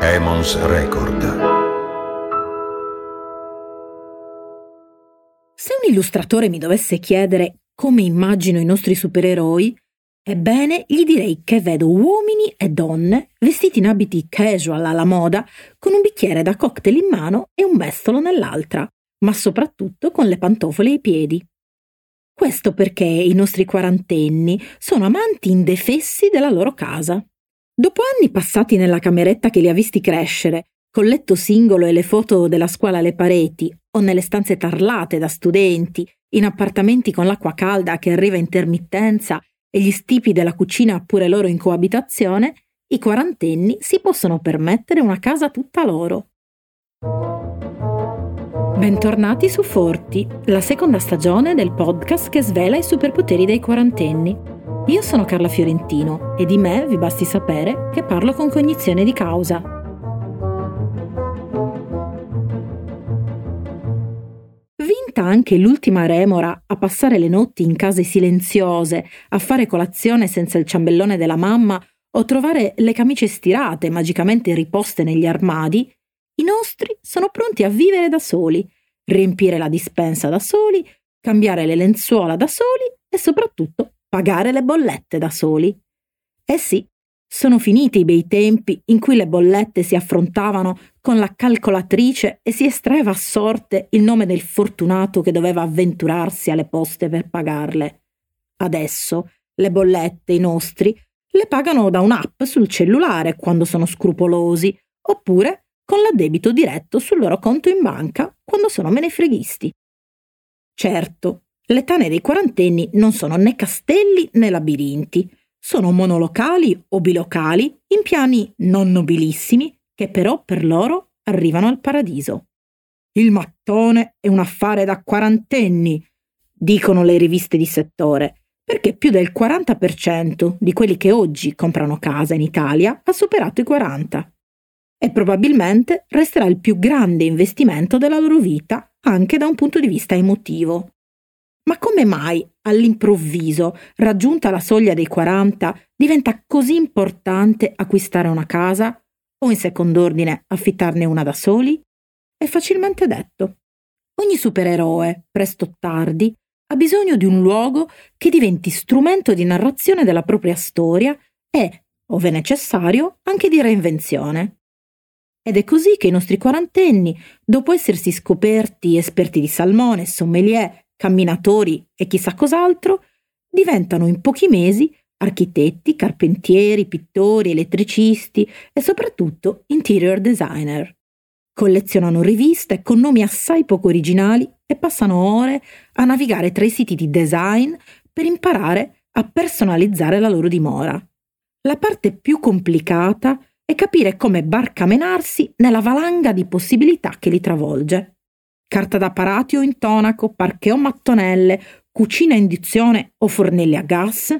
Emons Record. Se un illustratore mi dovesse chiedere come immagino i nostri supereroi, ebbene, gli direi che vedo uomini e donne vestiti in abiti casual alla moda, con un bicchiere da cocktail in mano e un mestolo nell'altra, ma soprattutto con le pantofole ai piedi. Questo perché i nostri quarantenni sono amanti indefessi della loro casa. Dopo anni passati nella cameretta che li ha visti crescere, col letto singolo e le foto della scuola alle pareti, o nelle stanze tarlate da studenti, in appartamenti con l'acqua calda che arriva a intermittenza e gli stipi della cucina pure loro in coabitazione, i quarantenni si possono permettere una casa tutta loro. Bentornati su Forti, la seconda stagione del podcast che svela i superpoteri dei quarantenni. Io sono Carla Fiorentino e di me vi basti sapere che parlo con cognizione di causa. Vinta anche l'ultima remora a passare le notti in case silenziose, a fare colazione senza il ciambellone della mamma o trovare le camicie stirate magicamente riposte negli armadi, i nostri sono pronti a vivere da soli, riempire la dispensa da soli, cambiare le lenzuola da soli e soprattutto pagare le bollette da soli. Eh sì, sono finiti i bei tempi in cui le bollette si affrontavano con la calcolatrice e si estraeva a sorte il nome del fortunato che doveva avventurarsi alle poste per pagarle. Adesso le bollette, i nostri, le pagano da un'app sul cellulare quando sono scrupolosi, oppure con l'addebito diretto sul loro conto in banca quando sono menefreghisti. Certo, le tane dei quarantenni non sono né castelli né labirinti, sono monolocali o bilocali in piani non nobilissimi che però per loro arrivano al paradiso. Il mattone è un affare da quarantenni, dicono le riviste di settore, perché più del 40% di quelli che oggi comprano casa in Italia ha superato i 40. E probabilmente resterà il più grande investimento della loro vita anche da un punto di vista emotivo. Ma come mai, all'improvviso, raggiunta la soglia dei 40, diventa così importante acquistare una casa o, in second'ordine, affittarne una da soli? È facilmente detto. Ogni supereroe, presto o tardi, ha bisogno di un luogo che diventi strumento di narrazione della propria storia e, ove necessario, anche di reinvenzione. Ed è così che i nostri quarantenni, dopo essersi scoperti esperti di salmone, sommelier, camminatori e chissà cos'altro, diventano in pochi mesi architetti, carpentieri, pittori, elettricisti e soprattutto interior designer. Collezionano riviste con nomi assai poco originali e passano ore a navigare tra i siti di design per imparare a personalizzare la loro dimora. La parte più complicata è capire come barcamenarsi nella valanga di possibilità che li travolge. Carta da parati o intonaco, parquet o mattonelle, cucina a induzione o fornelli a gas?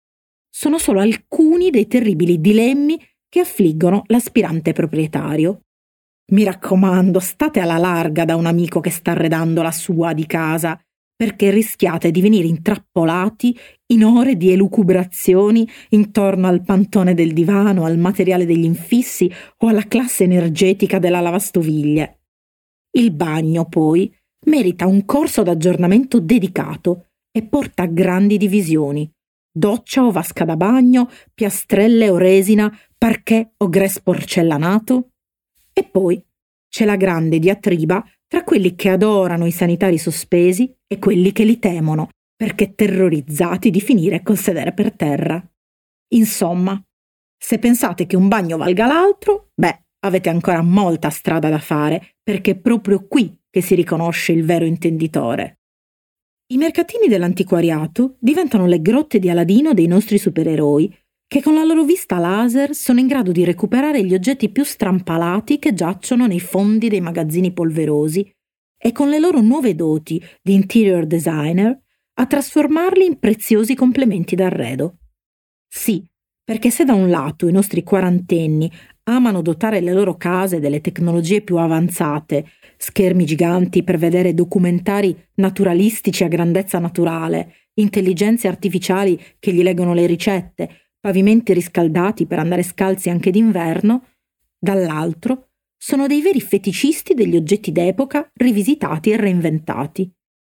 Sono solo alcuni dei terribili dilemmi che affliggono l'aspirante proprietario. Mi raccomando, state alla larga da un amico che sta arredando la sua di casa, perché rischiate di venire intrappolati in ore di elucubrazioni intorno al pantone del divano, al materiale degli infissi o alla classe energetica della lavastoviglie. Il bagno, poi, merita un corso d'aggiornamento dedicato e porta a grandi divisioni. Doccia o vasca da bagno, piastrelle o resina, parquet o grès porcellanato. E poi c'è la grande diatriba tra quelli che adorano i sanitari sospesi e quelli che li temono, perché terrorizzati di finire col sedere per terra. Insomma, se pensate che un bagno valga l'altro, avete ancora molta strada da fare, perché è proprio qui che si riconosce il vero intenditore. I mercatini dell'antiquariato diventano le grotte di Aladino dei nostri supereroi, che con la loro vista laser sono in grado di recuperare gli oggetti più strampalati che giacciono nei fondi dei magazzini polverosi e con le loro nuove doti di interior designer a trasformarli in preziosi complementi d'arredo. Sì, perché se da un lato i nostri quarantenni amano dotare le loro case delle tecnologie più avanzate, schermi giganti per vedere documentari naturalistici a grandezza naturale, intelligenze artificiali che gli leggono le ricette, pavimenti riscaldati per andare scalzi anche d'inverno, dall'altro sono dei veri feticisti degli oggetti d'epoca rivisitati e reinventati.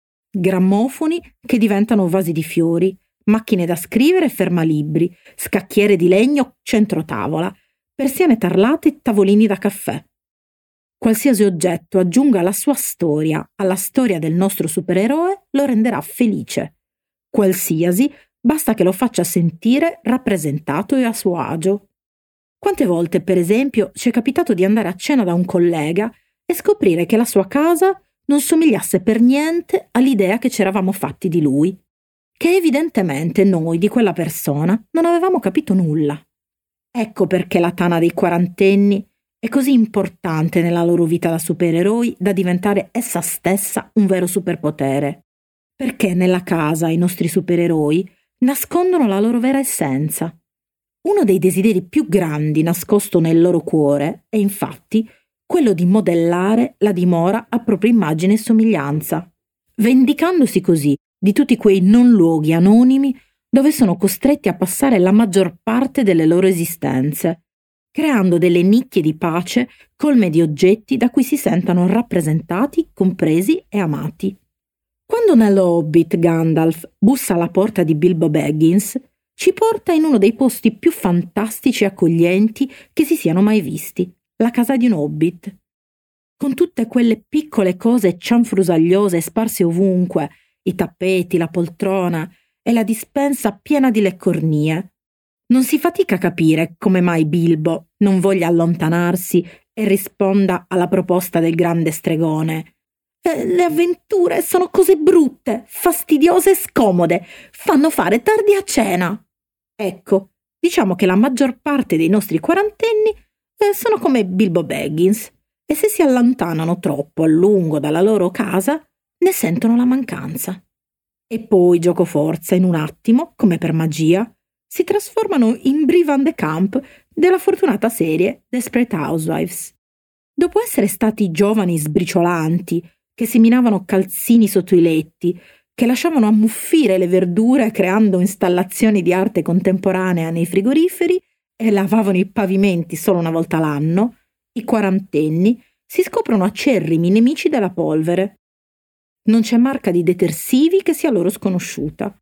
Grammofoni che diventano vasi di fiori, macchine da scrivere e fermalibri, scacchiere di legno centro tavola, persiane tarlate e tavolini da caffè. Qualsiasi oggetto aggiunga la sua storia alla storia del nostro supereroe lo renderà felice. Qualsiasi, basta che lo faccia sentire rappresentato e a suo agio. Quante volte, per esempio, ci è capitato di andare a cena da un collega e scoprire che la sua casa non somigliasse per niente all'idea che ci eravamo fatti di lui, che evidentemente noi di quella persona non avevamo capito nulla. Ecco perché la tana dei quarantenni è così importante nella loro vita da supereroi da diventare essa stessa un vero superpotere. Perché nella casa i nostri supereroi nascondono la loro vera essenza. Uno dei desideri più grandi nascosto nel loro cuore è infatti quello di modellare la dimora a propria immagine e somiglianza, vendicandosi così di tutti quei non luoghi anonimi dove sono costretti a passare la maggior parte delle loro esistenze, creando delle nicchie di pace colme di oggetti da cui si sentano rappresentati, compresi e amati. Quando nello Hobbit Gandalf bussa alla porta di Bilbo Baggins, ci porta in uno dei posti più fantastici e accoglienti che si siano mai visti, la casa di un hobbit. Con tutte quelle piccole cose cianfrusagliose sparse ovunque, i tappeti, la poltrona e la dispensa piena di leccornie. Non si fatica a capire come mai Bilbo non voglia allontanarsi e risponda alla proposta del grande stregone. Le avventure sono cose brutte, fastidiose e scomode, fanno fare tardi a cena. Ecco, diciamo che la maggior parte dei nostri quarantenni sono come Bilbo Baggins e se si allontanano troppo a lungo dalla loro casa ne sentono la mancanza. E poi, giocoforza, in un attimo, come per magia, si trasformano in Brie Van de Camp della fortunata serie Desperate Housewives. Dopo essere stati giovani sbriciolanti, che seminavano calzini sotto i letti, che lasciavano ammuffire le verdure creando installazioni di arte contemporanea nei frigoriferi e lavavano i pavimenti solo una volta l'anno, i quarantenni si scoprono acerrimi nemici della polvere. Non c'è marca di detersivi che sia loro sconosciuta.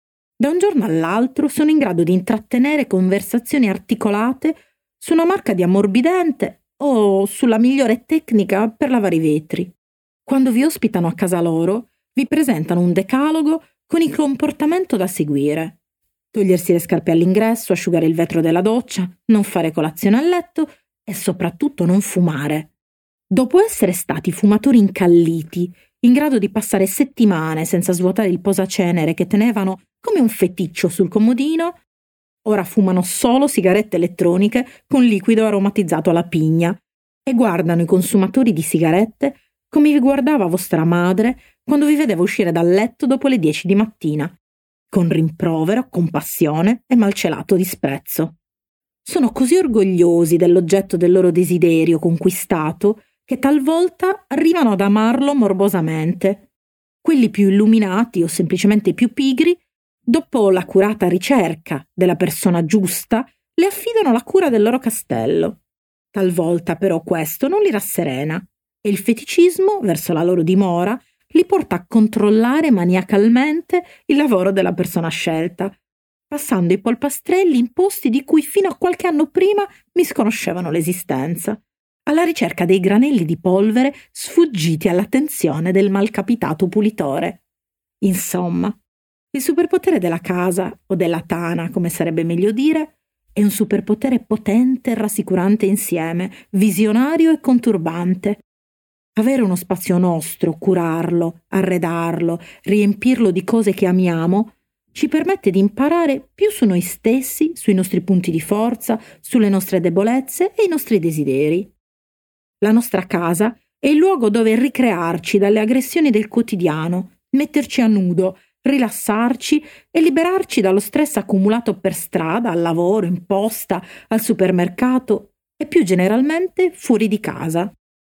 Da un giorno all'altro sono in grado di intrattenere conversazioni articolate su una marca di ammorbidente o sulla migliore tecnica per lavare i vetri. Quando vi ospitano a casa loro, vi presentano un decalogo con il comportamento da seguire. Togliersi le scarpe all'ingresso, asciugare il vetro della doccia, non fare colazione a letto e soprattutto non fumare. Dopo essere stati fumatori incalliti, in grado di passare settimane senza svuotare il posacenere che tenevano come un feticcio sul comodino, ora fumano solo sigarette elettroniche con liquido aromatizzato alla pigna e guardano i consumatori di sigarette come vi guardava vostra madre quando vi vedeva uscire dal letto dopo le 10 di mattina, con rimprovero, compassione e malcelato disprezzo. Sono così orgogliosi dell'oggetto del loro desiderio conquistato che talvolta arrivano ad amarlo morbosamente. Quelli più illuminati o semplicemente più pigri, dopo l'accurata ricerca della persona giusta, le affidano la cura del loro castello. Talvolta però questo non li rasserena e il feticismo verso la loro dimora li porta a controllare maniacalmente il lavoro della persona scelta, passando i polpastrelli in posti di cui fino a qualche anno prima mi sconoscevano l'esistenza, alla ricerca dei granelli di polvere sfuggiti all'attenzione del malcapitato pulitore. Insomma, il superpotere della casa, o della tana, come sarebbe meglio dire, è un superpotere potente e rassicurante insieme, visionario e conturbante. Avere uno spazio nostro, curarlo, arredarlo, riempirlo di cose che amiamo, ci permette di imparare più su noi stessi, sui nostri punti di forza, sulle nostre debolezze e i nostri desideri. La nostra casa è il luogo dove ricrearci dalle aggressioni del quotidiano, metterci a nudo, rilassarci e liberarci dallo stress accumulato per strada, al lavoro, in posta, al supermercato e più generalmente fuori di casa.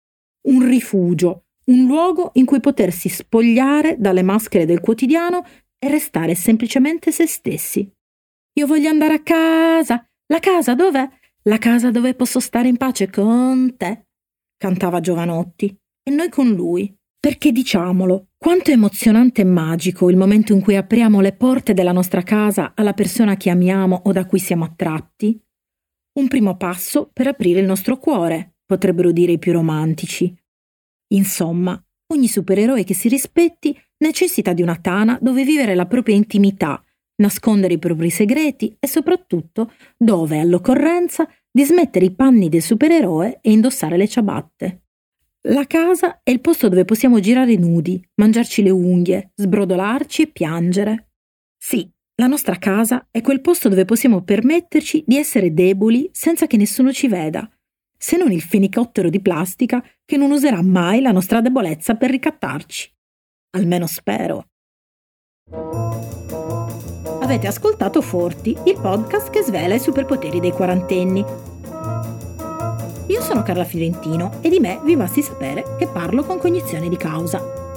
Un rifugio, un luogo in cui potersi spogliare dalle maschere del quotidiano e restare semplicemente se stessi. Io voglio andare a casa. La casa dov'è? La casa dove posso stare in pace con te, cantava Giovanotti, e noi con lui. Perché diciamolo, quanto è emozionante e magico il momento in cui apriamo le porte della nostra casa alla persona che amiamo o da cui siamo attratti? Un primo passo per aprire il nostro cuore, potrebbero dire i più romantici. Insomma, ogni supereroe che si rispetti necessita di una tana dove vivere la propria intimità, nascondere i propri segreti e soprattutto dove, all'occorrenza, dismettere i panni del supereroe e indossare le ciabatte. La casa è il posto dove possiamo girare nudi, mangiarci le unghie, sbrodolarci e piangere. Sì, la nostra casa è quel posto dove possiamo permetterci di essere deboli senza che nessuno ci veda, se non il fenicottero di plastica che non userà mai la nostra debolezza per ricattarci. Almeno spero. Avete ascoltato Forti, il podcast che svela i superpoteri dei quarantenni. Io sono Carla Fiorentino e di me vi basti sapere che parlo con cognizione di causa.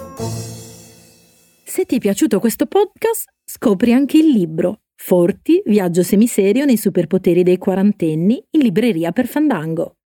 Se ti è piaciuto questo podcast, scopri anche il libro Forti, viaggio semiserio nei superpoteri dei quarantenni in libreria per Fandango.